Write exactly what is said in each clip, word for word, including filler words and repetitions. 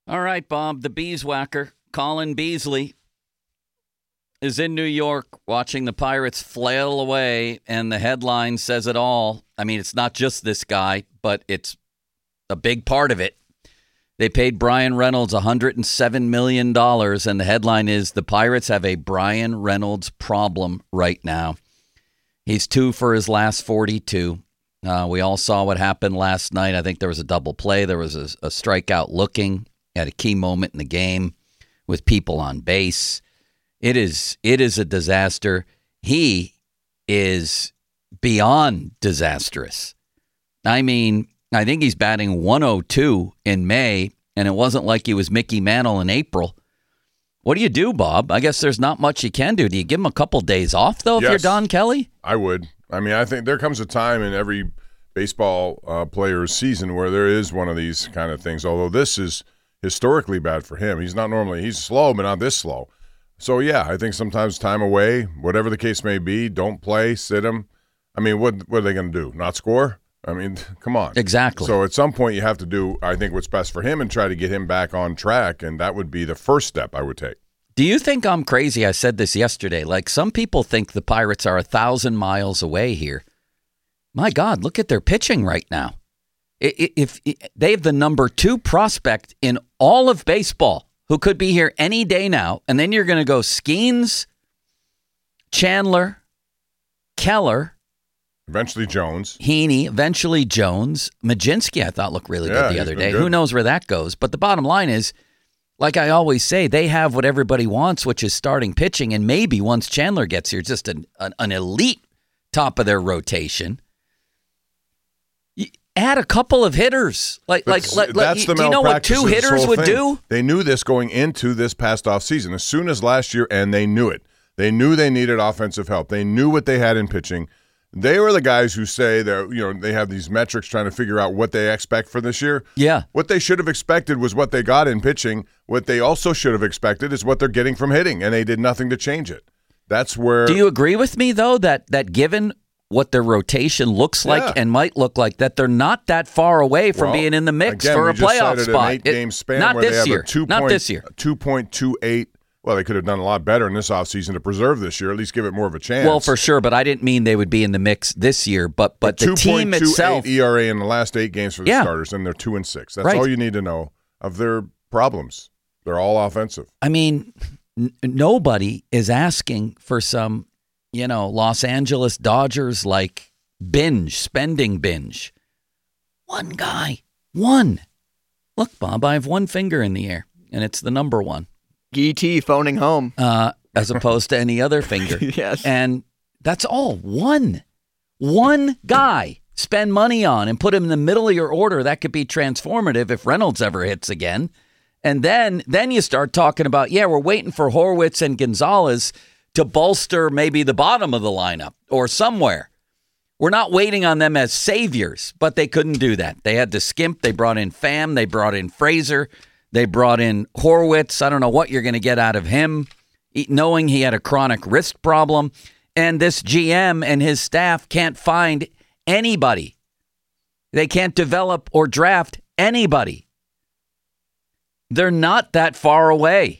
All right, Bob, the beeswacker, Colin Beasley, is in New York watching the Pirates flail away, and the headline says it all. I mean, it's not just this guy, but it's a big part of it. They paid Brian Reynolds one hundred seven million dollars, and the headline is, the Pirates have a Brian Reynolds problem right now. He's two for his last forty-two. Uh, we all saw what happened last night. I think there was a double play. There was a, a strikeout looking at a key moment in the game with people on base. It is it is a disaster. He is beyond disastrous. I mean, I think he's batting one oh two in May, and it wasn't like he was Mickey Mantle in April. What do you do, Bob? I guess there's not much you can do. Do you give him a couple days off, though, if yes, you're Don Kelly? I would. I mean, I think there comes a time in every baseball uh, player's season where there is one of these kind of things, although this is historically bad for him. He's not normally, he's slow, but not this slow. So, yeah, I think sometimes time away, whatever the case may be, don't play, sit him. I mean, what, what are they going to do? Not score? I mean, come on. Exactly. So at some point you have to do, I think, what's best for him and try to get him back on track, and that would be the first step I would take. Do you think I'm crazy? I said this yesterday. Like, some people think the Pirates are a thousand miles away here. My God, look at their pitching right now. If, if they have the number two prospect in all of baseball who could be here any day now, and then you're going to go Skeens, Chandler, Keller, eventually Jones, Heaney, eventually Jones, Majinski, I thought looked really yeah, good the other day. Good. Who knows where that goes? But the bottom line is, like I always say, they have what everybody wants, which is starting pitching, and maybe once Chandler gets here, just an, an, an elite top of their rotation. Add a couple of hitters. Like, that's, like, that's like the do you know what two hitters would thing. do? They knew this going into this past offseason as soon as last year, and they knew it. They knew they needed offensive help. They knew what they had in pitching. They were the guys who say that, you know, they have these metrics trying to figure out what they expect for this year. Yeah. What they should have expected was what they got in pitching. What they also should have expected is what they're getting from hitting, and they did nothing to change it. That's where. Do you agree with me, though, that that given what their rotation looks like yeah. and might look like, that they're not that far away from well, being in the mix again, for we a just playoff cited spot? An eight-game span it, not where this they have year. A two not point, this year. two point two eight. Well, they could have done a lot better in this offseason to preserve this year, at least give it more of a chance. Well, for sure, but I didn't mean they would be in the mix this year. But but the team itself, E R A in the last eight games for the yeah. starters, and they're two and six. That's right. all you need to know of their problems. They're all offensive. I mean, n- nobody is asking for some, you know, Los Angeles Dodgers like binge, spending binge. One guy, one. Look, Bob, I have one finger in the air, and it's the number one. E T phoning home. Uh, as opposed to any other finger. Yes. And that's all. One. One guy spend money on and put him in the middle of your order. That could be transformative if Reynolds ever hits again. And then then you start talking about, yeah, we're waiting for Horwitz and Gonzalez to bolster maybe the bottom of the lineup or somewhere. We're not waiting on them as saviors, but they couldn't do that. They had to skimp. They brought in Pham. They brought in Fraser. They brought in Horwitz. I don't know what you're going to get out of him, knowing he had a chronic wrist problem. And this G M and his staff can't find anybody. They can't develop or draft anybody. They're not that far away.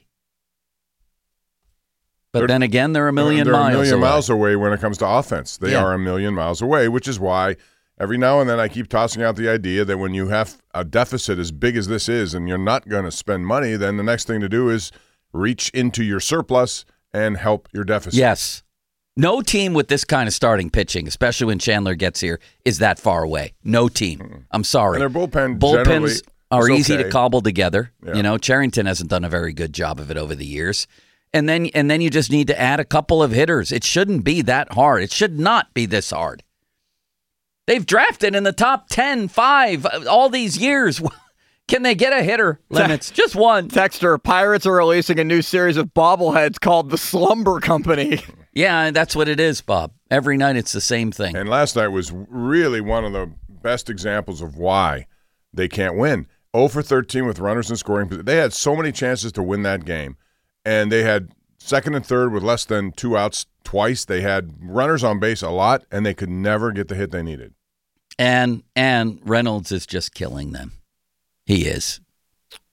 But they're, then again, they're a million they're miles away. They're a million away. miles away when it comes to offense. They yeah. are a million miles away, which is why every now and then I keep tossing out the idea that when you have a deficit as big as this is and you're not going to spend money, then the next thing to do is reach into your surplus and help your deficit. Yes. No team with this kind of starting pitching, especially when Chandler gets here, is that far away. No team. Mm-hmm. I'm sorry. And their bullpen Bullpens are easy okay. to cobble together. Yeah. You know, Cherington hasn't done a very good job of it over the years. And then and then you just need to add a couple of hitters. It shouldn't be that hard. It should not be this hard. They've drafted in the top ten, five, all these years. Can they get a hitter? Limits. Just one. Texter, Pirates are releasing a new series of bobbleheads called the Slumber Company. Yeah, that's what it is, Bob. Every night it's the same thing. And last night was really one of the best examples of why they can't win. oh for thirteen with runners in scoring. They had so many chances to win that game. And they had second and third with less than two outs twice. They had runners on base a lot, and they could never get the hit they needed. And and Reynolds is just killing them. He is.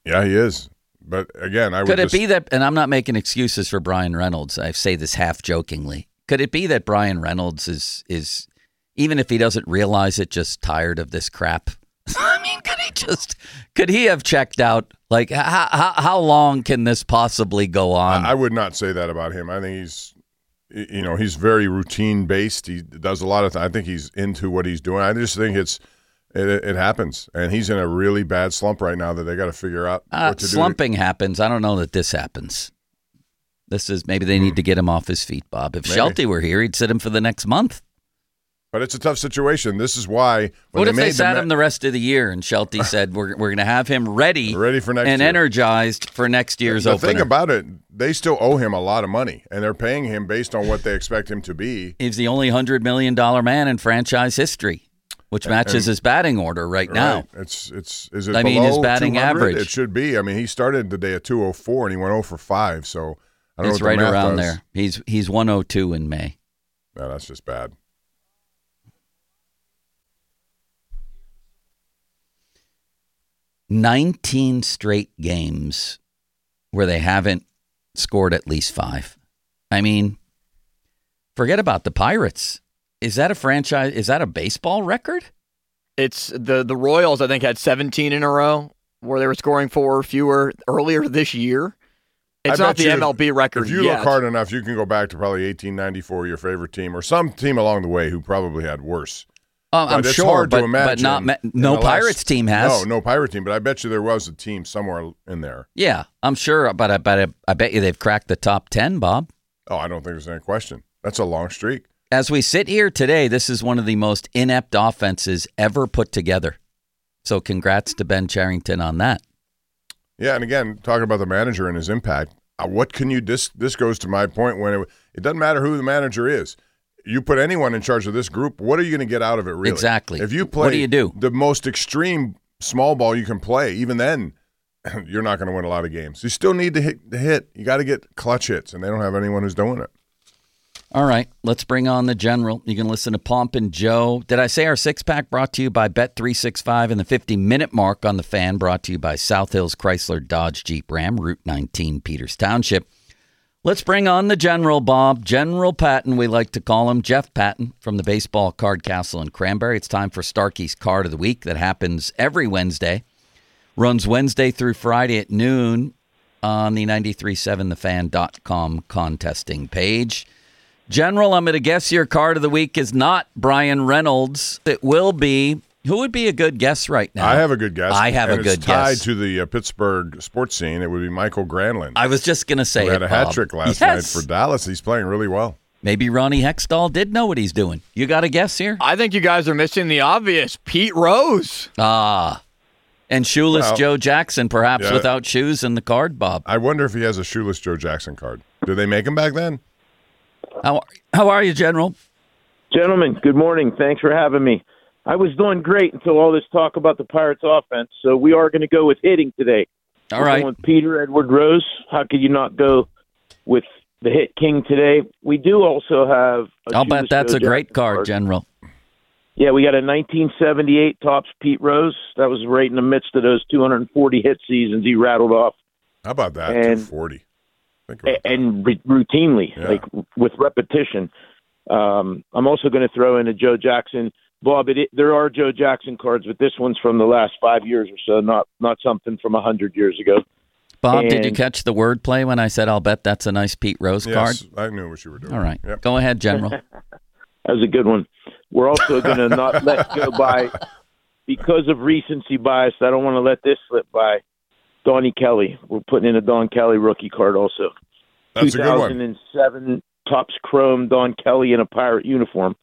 Yeah, he is. But again, I would Could it just, be that, and I'm not making excuses for Brian Reynolds, I say this half jokingly. Could it be that Brian Reynolds is, is even if he doesn't realize it, just tired of this crap? I mean, could he just, could he have checked out? Like, how, how, how long can this possibly go on? I, I would not say that about him. I think he's, you know, he's very routine based. He does a lot of, th- I think he's into what he's doing. I just think it's, It, it happens, and he's in a really bad slump right now that they got to figure out uh, what to slumping do. happens. I don't know that this happens. This is maybe they need to get him off his feet, Bob. If Maybe. Shelty were here, he'd sit him for the next month. But it's a tough situation. This is why. When What they if they made sat the him the rest of the year and Shelty said we're we're going to have him ready, ready for next and year. energized for next year's the opener? thing about it, they still owe him a lot of money, and they're paying him based on what they expect him to be. He's the only hundred million dollar man in franchise history, which matches And- his batting order right now. Right. It's it's is it I below mean, his batting two hundred? average. It should be. I mean, he started the day at two oh four, and he went oh for five. So I don't It's know what right the math around does. there. He's he's one oh two in May. No, that's just bad. nineteen straight games where they haven't scored at least five. I mean, forget about the Pirates. Is that a franchise? Is that a baseball record? It's the the Royals, I think, had seventeen in a row where they were scoring four or fewer earlier this year. It's I not bet the you M L B record If you yet. look hard enough, you can go back to probably eighteen ninety-four, your favorite team, or some team along the way who probably had worse. Oh, I'm But it's sure, hard to but, but imagine not ma- in no the Pirates last- team has. No, no Pirate team, but I bet you there was a team somewhere in there. Yeah, I'm sure, but I bet I bet you they've cracked the top ten, Bob. Oh, I don't think there's any question. That's a long streak. As we sit here today, this is one of the most inept offenses ever put together. So congrats to Ben Cherington on that. Yeah, and again, talking about the manager and his impact, uh, what can you, this this goes to my point when it, it doesn't matter who the manager is. You put anyone in charge of this group, what are you going to get out of it, really? Exactly. If you play What do you do? the most extreme small ball you can play, even then, you're not going to win a lot of games. You still need to hit the hit. You got to get clutch hits, and they don't have anyone who's doing it. All right, let's bring on the general. You can listen to Pomp and Joe. Did I say our six-pack brought to you by Bet three sixty-five and the fifty-minute mark on the Fan brought to you by South Hills Chrysler Dodge Jeep Ram, Route nineteen, Peters Township. Let's bring on the general, Bob. General Patton, we like to call him. Jeff Patton from the Baseball Card Castle in Cranberry. It's time for Starkey's Card of the Week that happens every Wednesday. Runs Wednesday through Friday at noon on the ninety-three seven the fan dot com contesting page. General, I'm going to guess your card of the week is not Brian Reynolds. It will be, who would be a good guess right now? I have a good guess. I have and a good it's tied guess. to the uh, Pittsburgh sports scene. It would be Michael Granlund. I was just going to say who had it, a hat Bob. trick last Yes. night for Dallas. He's playing really well. Maybe Ronnie Hextall did know what he's doing. You got a guess here? I think you guys are missing the obvious. Pete Rose. Ah. And shoeless Well, Joe Jackson, perhaps yeah. without shoes in the card, Bob. I wonder if he has a shoeless Joe Jackson card. Did they make him back then? How, how are you, General? Gentlemen, good morning. Thanks for having me. I was doing great until all this talk about the Pirates offense, so we are going to go with hitting today. All We're right. going with Peter Edward Rose. How could you not go with the hit king today? We do also have a I'll bet shoeless that's Joe a great Jackson card, General. Yeah, we got a nineteen seventy-eight Topps Pete Rose. That was right in the midst of those two hundred forty hit seasons he rattled off. How about that? And- two forty. Think about A- and re- routinely, Yeah. like with repetition. Um, I'm also going to throw in a Joe Jackson. Bob, it, there are Joe Jackson cards, but this one's from the last five years or so, not not something from a hundred years ago. Bob, did you And- catch the wordplay when I said I'll bet that's a nice Pete Rose that. card? Yes, I knew what you were doing. All right. Yep. Go ahead, General. That was a good one. We're also going to not let go by, because of recency bias, I don't want to let this slip by, Donnie Kelly. We're putting in a Don Kelly rookie card also. That's a good one. two thousand seven Topps Chrome Don Kelly in a Pirate uniform.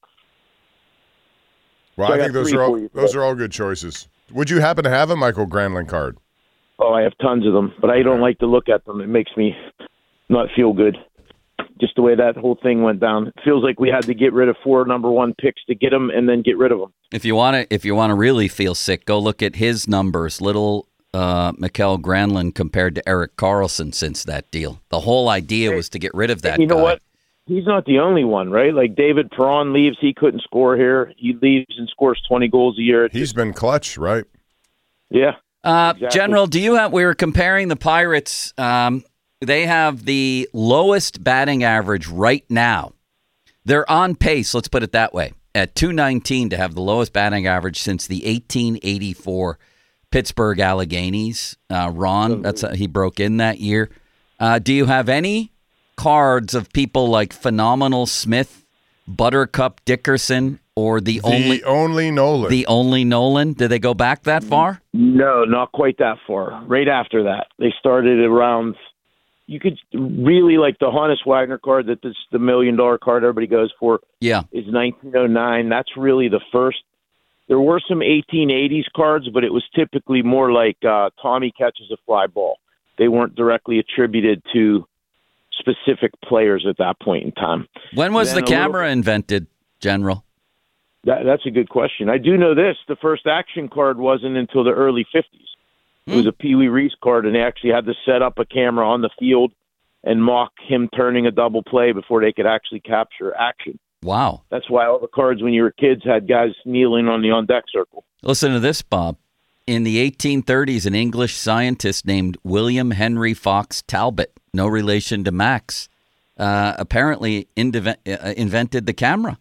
Well, So I I got think those three are all for you, those Fred. are all good choices. Would you happen to have a Michael Granlund card? Oh, I have tons of them, but I don't like to look at them. It makes me not feel good. Just the way that whole thing went down. It feels like we had to get rid of four number one picks to get them and then get rid of them. If you want to, if you want to really feel sick, go look at his numbers. Little uh, Mikael Granlund compared to Eric Carlson since that deal. The whole idea was to get rid of that You know guy. what? He's not the only one, right? Like David Perron leaves, he couldn't score here. He leaves and scores twenty goals a year. It's He's been clutch, right? Yeah. Uh, Exactly. General, do you have? We were comparing the Pirates. Um, they have the lowest batting average right now. They're on pace. Let's put it that way, at two nineteen to have the lowest batting average since the eighteen eighty-four Pittsburgh Alleghenies. Uh, Ron, that's uh, he broke in that year. Uh, do you have any cards of people like Phenomenal Smith, Buttercup Dickerson, or the, The only only Nolan. the only Nolan? Did they go back that far? No, not quite that far. Right after that, they started around. You could really like the Honus Wagner card. That this the million dollar card everybody goes for. Yeah. Is nineteen oh nine. That's really the first. There were some eighteen eighties cards, but it was typically more like uh, Tommy catches a fly ball. They weren't directly attributed to specific players at that point in time. When was Then the a little- camera invented, General? That, that's a good question. I do know this. The first action card wasn't until the early fifties. It was a Pee Wee Reese card, and they actually had to set up a camera on the field and mock him turning a double play before they could actually capture action. Wow. That's why all the cards when you were kids had guys kneeling on the on-deck circle. Listen to this, Bob. In the eighteen thirties, an English scientist named William Henry Fox Talbot, no relation to Max, uh, apparently indeve- uh, invented the camera.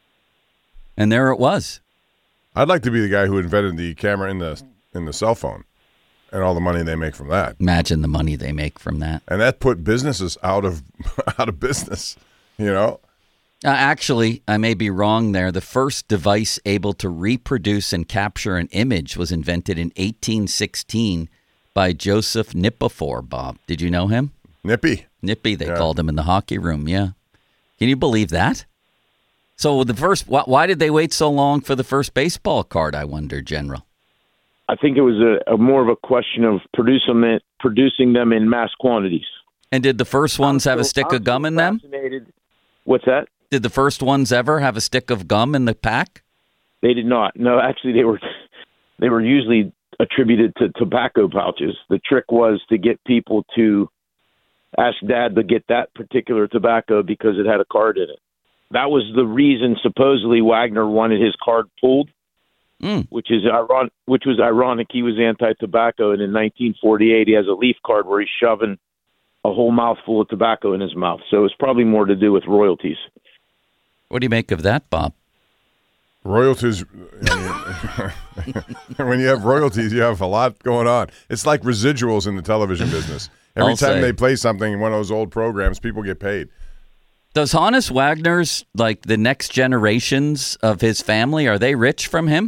And there it was. I'd like to be the guy who invented the camera in the in the cell phone and all the money they make from that. Imagine the money they make from that. And that put businesses out of out of business, you know? Uh, actually, I may be wrong there. The first device able to reproduce and capture an image was invented in eighteen sixteen by Joseph Nipifor, Bob. Did you know him? Nippy. Nippy, they Yeah. called him in the hockey room, yeah. Can you believe that? So the first, why, why did they wait so long for the first baseball card, I wonder, General? I think it was a, a more of a question of producing it, producing them in mass quantities. And did the first ones have a So stick I'm of gum so in them? fascinated- What's that? Did the first ones ever have a stick of gum in the pack? They did not. No, actually, they were they were usually attributed to tobacco pouches. The trick was to get people to ask Dad to get that particular tobacco because it had a card in it. That was the reason supposedly Wagner wanted his card pulled, Mm. which is ironic. Which was ironic. He was anti-tobacco, and in nineteen forty-eight, he has a leaf card where he's shoving a whole mouthful of tobacco in his mouth. So it's probably more to do with royalties. What do you make of that, Bob? Royalties. I mean, when you have royalties, you have a lot going on. It's like residuals in the television business. Every I'll time say. they play something in one of those old programs, people get paid. Does Honus Wagner's, like the next generations of his family, are they rich from him?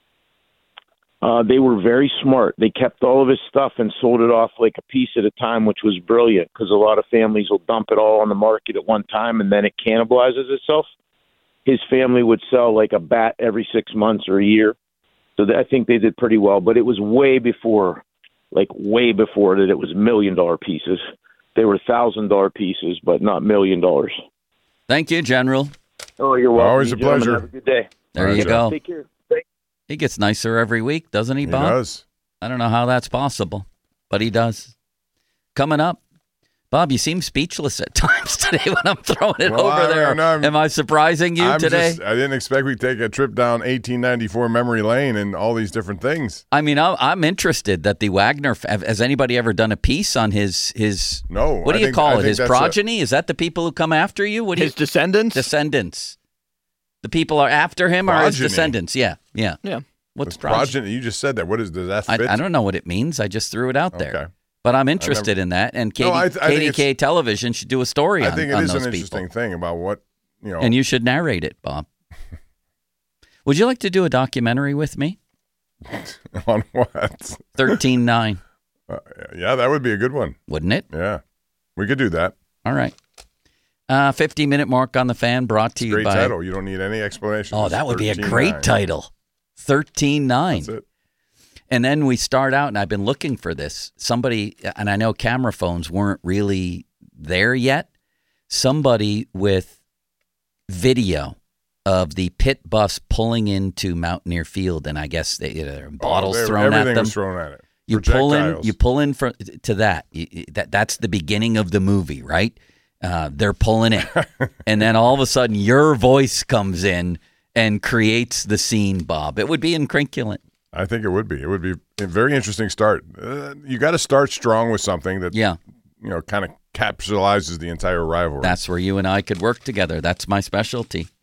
Uh, they were very smart. They kept all of his stuff and sold it off like a piece at a time, which was brilliant because a lot of families will dump it all on the market at one time and then it cannibalizes itself. His family would sell like a bat every six months or a year. So th- I think they did pretty well, but it was way before, like way before that it was million dollar pieces. They were thousand dollar pieces, but not million dollars. Thank you, General. Oh, you're welcome. Always You a gentlemen pleasure. Have a good day. There All you right, go. Take care. Thank- He gets nicer every week, doesn't he, He Bob? does. I don't know how that's possible, but he does. Coming up, Bob, you seem speechless at times today when I'm throwing it Well, over I- there. no, I'm- Am I surprising you I'm today? Just, I didn't expect we'd take a trip down eighteen ninety-four memory lane and all these different things. I mean, I'm, I'm interested that the Wagner. f- Has anybody ever done a piece on his his? No. What do I you think- call I it? think His that's progeny? Is that the people who come after you? What do His you? descendants? Descendants. The people are after him, or his Progeny. descendants? Yeah, yeah. yeah. What's a progeny? progeny. You just said that. What is does that I, fit? I don't know what it means. I just threw it out there. Okay. But I'm interested in that, and Katie, No, I th- I think K D K it's- Television should do a story I on, think it on is those an people. interesting thing about what you know. And you should narrate it, Bob. Would you like to do a documentary with me? on what? thirteen nine, Uh, yeah, that would be a good one. wouldn't it? Yeah, we could do that. All right. Uh, fifty-minute mark on the fan brought to you Great by... title. You don't need any explanation. Oh, It's that would be a thirteen great nine. title. thirteen nine. That's it. And then we start out, and I've been looking for this. Somebody, and I know camera phones weren't really there yet. Somebody with video of the pit bus pulling into Mountaineer Field, and I guess they, you know, there are bottles Oh, they- thrown everything at them. was thrown at it. You pull in, Projectiles. you pull in for, to that. You, you- that that's the beginning of the movie, right? Uh, they're pulling in, and then all of a sudden, your voice comes in and creates the scene. Bob, it would be incrinculant. I think it would be. It would be a very interesting start. Uh, you got to start strong with something that, Yeah. you know, kind of capsulizes the entire rivalry. That's where you and I could work together. That's my specialty.